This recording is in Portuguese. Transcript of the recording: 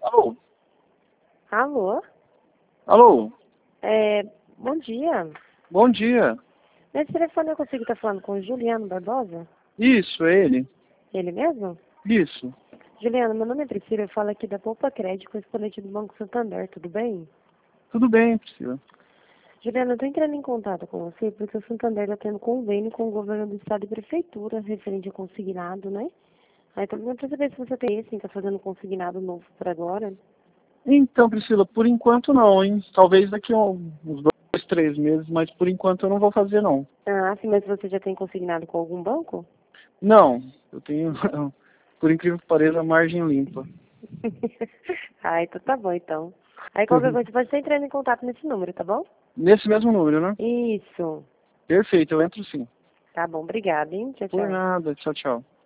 Alô? Alô? Alô? Bom dia. Bom dia. Nesse telefone eu consigo estar falando com o Juliano Barbosa? Isso, é ele. Ele mesmo? Isso. Juliano, meu nome é Priscila, eu falo aqui da Poupa Crédito, correspondente do Banco Santander, tudo bem? Tudo bem, Priscila. Juliano, eu estou entrando em contato com você porque o Santander está tendo convênio com o governo do estado e prefeitura, referente a consignado, né? Aí tô ligando para saber se você tem esse, está fazendo consignado novo por agora. Então, Priscila, por enquanto não, hein? Talvez daqui a uns 2, 3 meses, mas por enquanto eu não vou fazer, não. Ah, sim, mas você já tem consignado com algum banco? Não, eu tenho, por incrível que pareça, a margem limpa. Ah, então tá bom, então. Aí qualquer coisa, você pode estar entrando em contato nesse número, tá bom? Nesse mesmo número, né? Isso. Perfeito, eu entro sim. Tá bom, obrigada, hein? Tchau, Por tchau. nada, tchau, tchau.